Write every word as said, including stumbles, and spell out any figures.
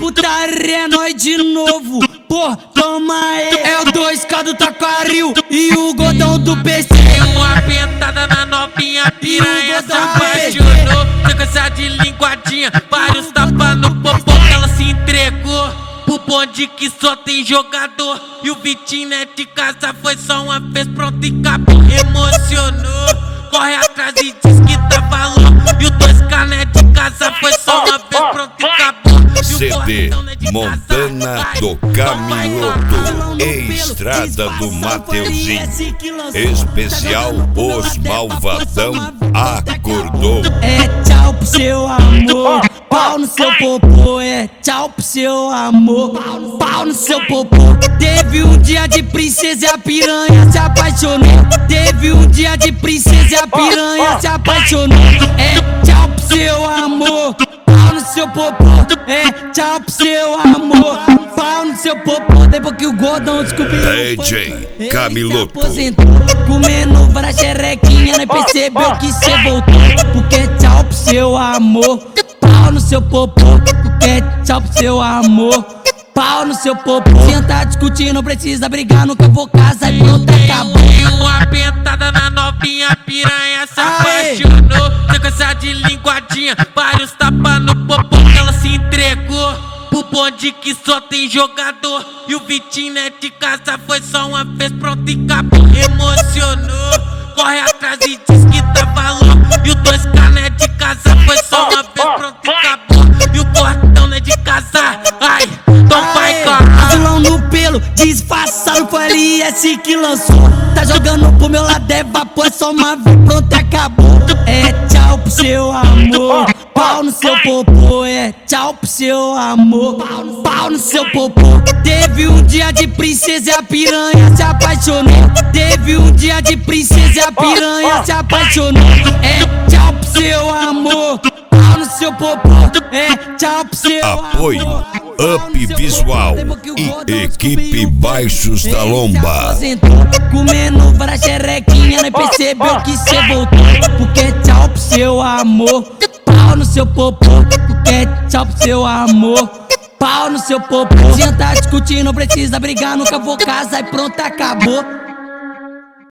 putaria é nós de novo. Pô, toma aí. É o dois K do Taquaril e o Godão do P C. Deu uma pentada na novinha piranha, se apaixonou. Sequência de linguadinha, vários tapas no popô, ela se entregou pro bonde que só tem jogador. E o Vitinho é de casa, foi só uma vez, pronto e acabou. Emocionou, corre atrás e diz que tá valor. E o dois K é de casa, foi só uma vez, pronto e acabou. C D Montana do Caminhoto, Estrada do Mateuzinho, especial Os Malvadão acordou. É tchau pro seu amor, pau no seu popô. É tchau pro seu amor, pau no seu popô. Teve um dia de princesa e a piranha se apaixonou. Teve um dia de princesa e a piranha se apaixonou. É tchau pro seu amor, pau no seu popô. É tchau pro seu amor, pau no seu popô. Depois que o Godão descobriu, D J Camiloto comendo várias xerequinhas, nem percebeu que cê voltou. Porque tchau pro seu amor, pau no seu popô. Porque tchau pro seu amor, pau no seu popô. Senta discutindo, não precisa brigar, nunca vou casar e pronto, acabou. Deu uma pentada na novinha piranha, se apaixonou. Sequência de linguadinha, vários tapas no popô, ela se entregou pro bonde que só tem jogador. E o Vitinho é de casa, foi só uma vez, pronto e acabou. Emocionou, corre atrás e diz que tá valor. E o dois K é de casa, foi só uma vez, pronto e acabou. E o portão é de casa, ai, então vai, cara. Azulão no pelo, disfarçado, foi L S que lançou. Tá jogando pro meu lado, é vapor, é só uma vez, pronto e acabou. É tchau pro seu amor, pau no seu popô. É tchau pro seu amor, pau no seu popô. Teve um dia de princesa e a piranha se apaixonou. Teve um dia de princesa e a piranha se apaixonou. É tchau pro seu amor, pau no seu popô. É tchau pro seu Apoio amor, Up Visual e Equipe Baixos da Lomba. Comendo várias xerequinhas, nem percebeu que cê voltou. Porque tchau pro seu amor, pau no seu popô. Porque tchau pro seu amor, pau no seu popô. Senta discutindo, não precisa brigar, nunca vou casar e pronto, acabou.